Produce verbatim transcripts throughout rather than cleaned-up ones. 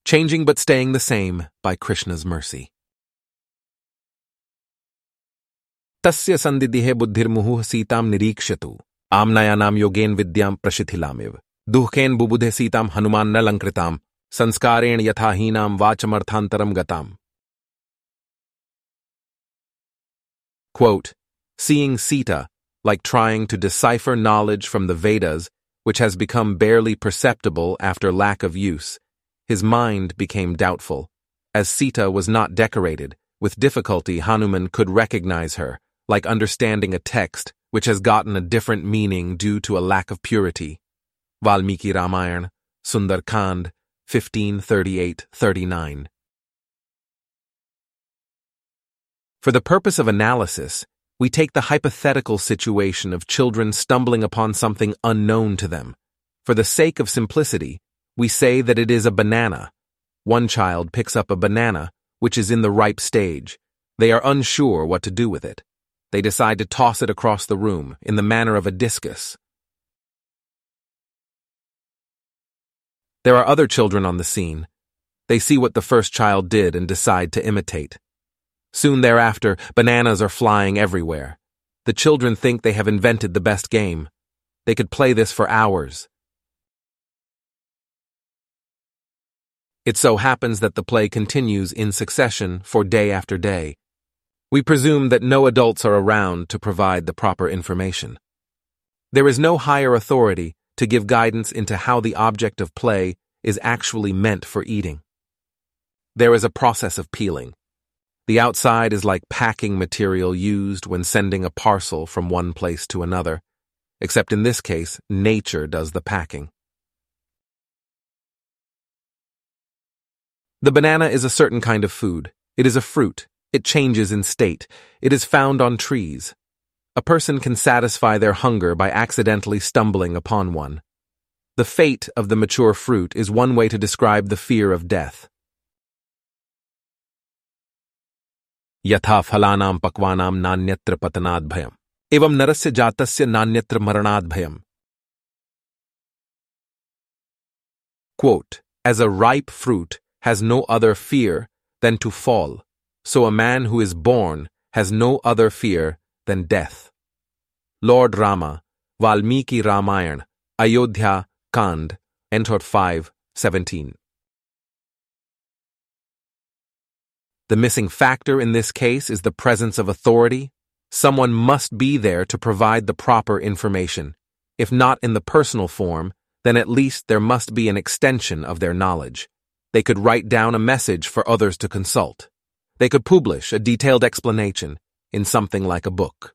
changing but staying the same by Krishna's mercy. Tasya sandidihe buddhirmuhuh sitam nirikshatu, amnayanam yogen vidyam prashithilamiv, duhken bubudhe sitam hanuman nalankritam, sanskaren yathahinam vachamarthantaram gatam. Quote, seeing Sita, like trying to decipher knowledge from the Vedas, which has become barely perceptible after lack of use, his mind became doubtful. As Sita was not decorated, with difficulty Hanuman could recognize her, like understanding a text which has gotten a different meaning due to a lack of purity. Valmiki Ramayana, Sundarkand, fifteen thirty-eight thirty-nine. For the purpose of analysis, we take the hypothetical situation of children stumbling upon something unknown to them. For the sake of simplicity, we say that it is a banana. One child picks up a banana, which is in the ripe stage. They are unsure what to do with it. They decide to toss it across the room in the manner of a discus. There are other children on the scene. They see what the first child did and decide to imitate. Soon thereafter, bananas are flying everywhere. The children think they have invented the best game. They could play this for hours. It so happens that the play continues in succession for day after day. We presume that no adults are around to provide the proper information. There is no higher authority to give guidance into how the object of play is actually meant for eating. There is a process of peeling. The outside is like packing material used when sending a parcel from one place to another, except in this case, nature does the packing. The banana is a certain kind of food. It is a fruit. It changes in state. It is found on trees. A person can satisfy their hunger by accidentally stumbling upon one. The fate of the mature fruit is one way to describe the fear of death. Yatha phalanam pakvanam nanyatra patanad bhayam, evam narasya jatasya nanyatra maranad bhayam. Quote, as a ripe fruit has no other fear than to fall, so a man who is born has no other fear than death. Lord Rama, Valmiki Ramayana, Ayodhya Kand, Canto five, seventeen. The missing factor in this case is the presence of authority. Someone must be there to provide the proper information. If not in the personal form, then at least there must be an extension of their knowledge. They could write down a message for others to consult. They could publish a detailed explanation in something like a book.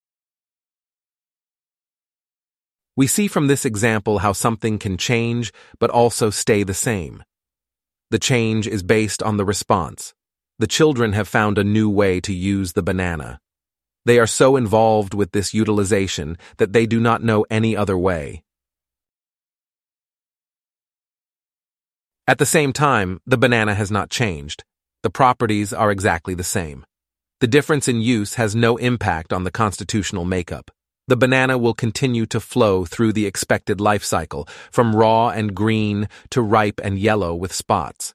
We see from this example how something can change but also stay the same. The change is based on the response. The children have found a new way to use the banana. They are so involved with this utilization that they do not know any other way. At the same time, the banana has not changed. The properties are exactly the same. The difference in use has no impact on the constitutional makeup. The banana will continue to flow through the expected life cycle, from raw and green to ripe and yellow with spots.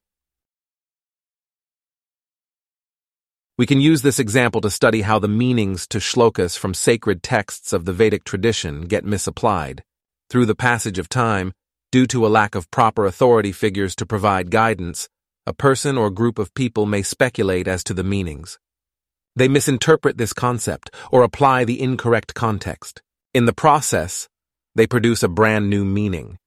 We can use this example to study how the meanings to shlokas from sacred texts of the Vedic tradition get misapplied. Through the passage of time, due to a lack of proper authority figures to provide guidance, a person or group of people may speculate as to the meanings. They misinterpret this concept or apply the incorrect context. In the process, they produce a brand new meaning.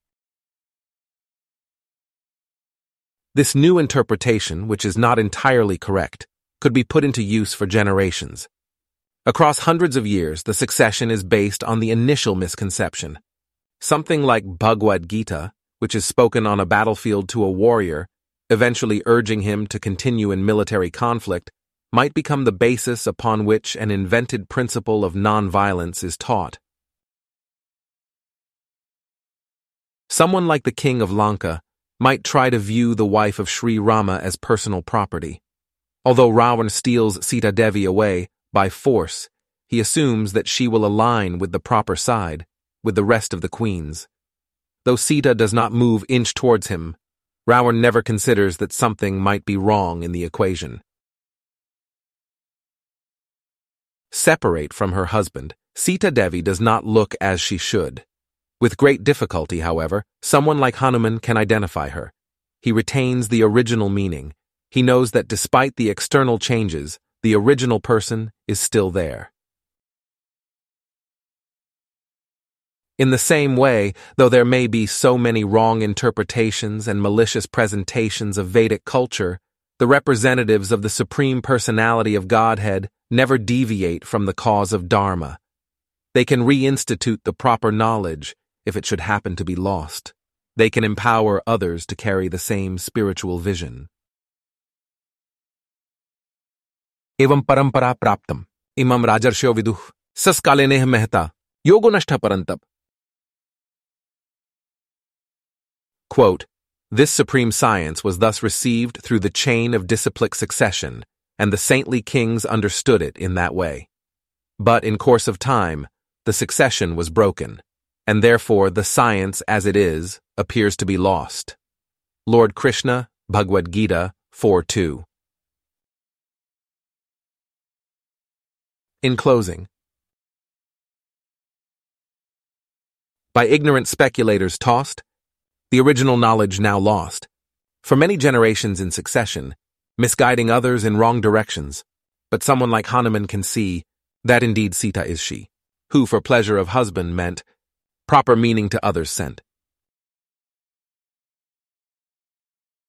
This new interpretation, which is not entirely correct, could be put into use for generations. Across hundreds of years, the succession is based on the initial misconception. Something like Bhagavad Gita, which is spoken on a battlefield to a warrior, eventually urging him to continue in military conflict, might become the basis upon which an invented principle of nonviolence is taught. Someone like the king of Lanka might try to view the wife of Sri Rama as personal property. Although Ravan steals Sita Devi away by force, he assumes that she will align with the proper side, with the rest of the queens. Though Sita does not move inch towards him, Ravan never considers that something might be wrong in the equation. Separate from her husband, Sita Devi does not look as she should. With great difficulty, however, someone like Hanuman can identify her. He retains the original meaning. He knows that despite the external changes, the original person is still there. In the same way, though there may be so many wrong interpretations and malicious presentations of Vedic culture, the representatives of the Supreme Personality of Godhead never deviate from the cause of Dharma. They can reinstitute the proper knowledge if it should happen to be lost. They can empower others to carry the same spiritual vision. Evam parampara praptam, imam rajarsho viduh, saskaleneh mehta, yogonashtha parantab. Quote, this supreme science was thus received through the chain of disciplic succession, and the saintly kings understood it in that way. But in course of time, the succession was broken, and therefore the science as it is appears to be lost. Lord Krishna, Bhagavad Gita four two. In closing, by ignorant speculators tossed, the original knowledge now lost, for many generations in succession, misguiding others in wrong directions, but someone like Hanuman can see that indeed Sita is she, who for pleasure of husband meant proper meaning to others sent.